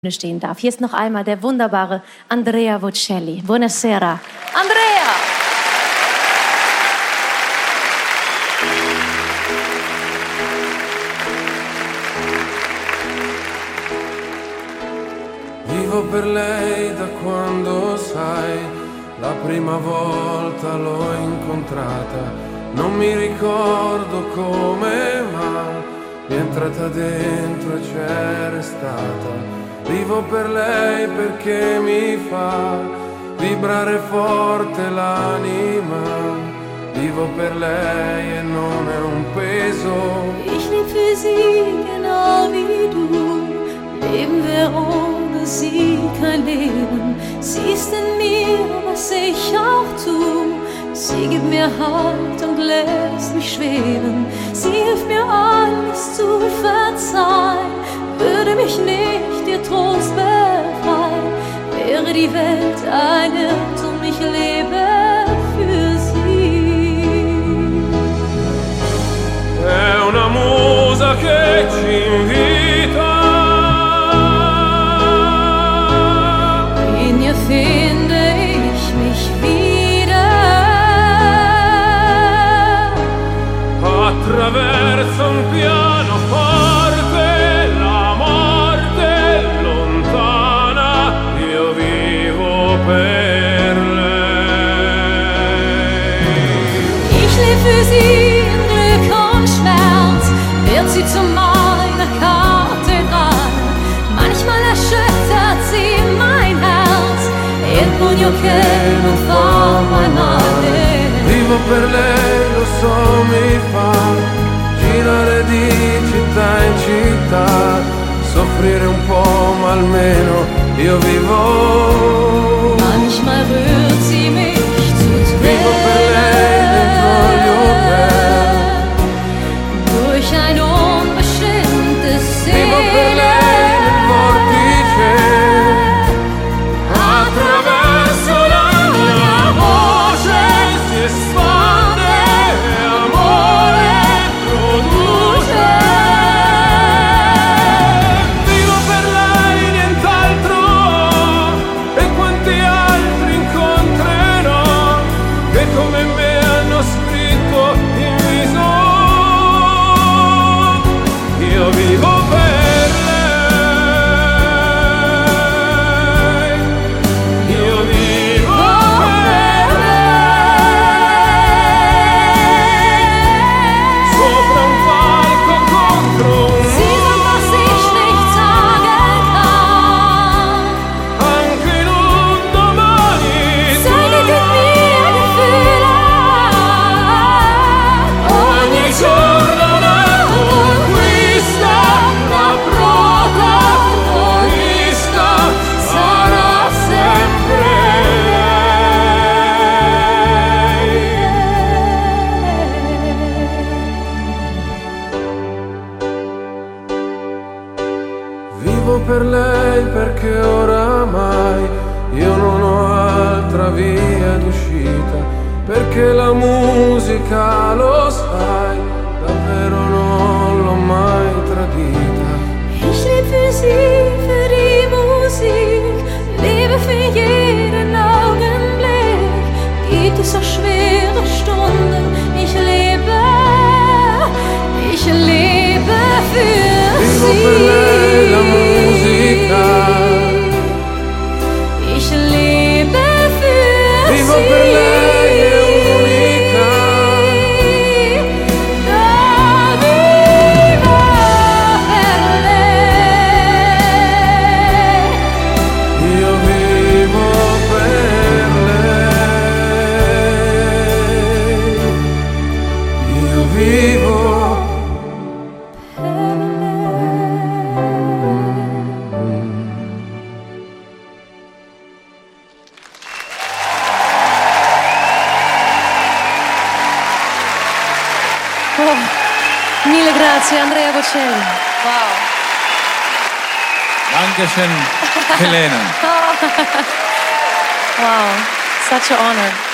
stehen darf. Hier ist noch einmal der wunderbare Andrea Bocelli. Buonasera, Andrea! Vivo per lei da quando, sai, la prima volta l'ho incontrata. Non mi ricordo come, ma mi è entrata dentro e c'è restata. Vivo per lei perché mi fa vibrare forte l'anima. Vivo per lei e non è un peso. Ich lebe für sie genau wie du. Leben wir ohne sie kein Leben. Sie ist in mir, was ich auch tu. Sie gibt mir Halt und lässt mich schweben. Sie hilft mir alles zu verzeihen. Würde mich nicht ihr Trost befreien, wäre die Welt ein Irrtum, ich lebe für sie. È una musa che ci invita. In ihr finde ich mich wieder. Attraverso un pianoforte la morte lontana, io vivo per lei. Ich lebe für sie in Glück und Schmerz, wird sie zu meiner Kathedrale. Manchmal erschüttert sie mein Herz, e il pugno che non fa mai male. Vivo per lei, lo so, mi fa girare di città in città, soffrire un po', ma almeno io vivo. Manchmal rührt sie mich zu Vivo per lei dentro gli hotel. durch ein unbestimmtes Vivo per lei nel vortice. Attraverso la mia voce si espande e amore produce. Vivo per lei, nient'altro, e quanti altri incontrerò che come me hanno scritto in viso. Io vivo per lei. Io vivo per lei. Sopra un palco contro un Sie sind, was ich nicht sagen kann. anche in un domani. Zeige mit mir Gefühle. Ogni giorno una conquista, la protagonista sarà sempre lei. Vivo per lei perché oramai io non ho altra via d'uscita, perché la musica, lo sai, davvero non l'ho mai tradita. Ich lebe für sie, für die Musik, lebe für jeden Augenblick. Gibt es auch schwere Stunden, ich lebe für Vivo sie. per lei la musica. Ich lebe für Vivo sie. per lei, è unica. Da vivo per lei. Io vivo per lei. Io vivo. Oh, mille grazie, Andrea Bocelli. Wow. Dankeschön, Helena. Wow, such an honor.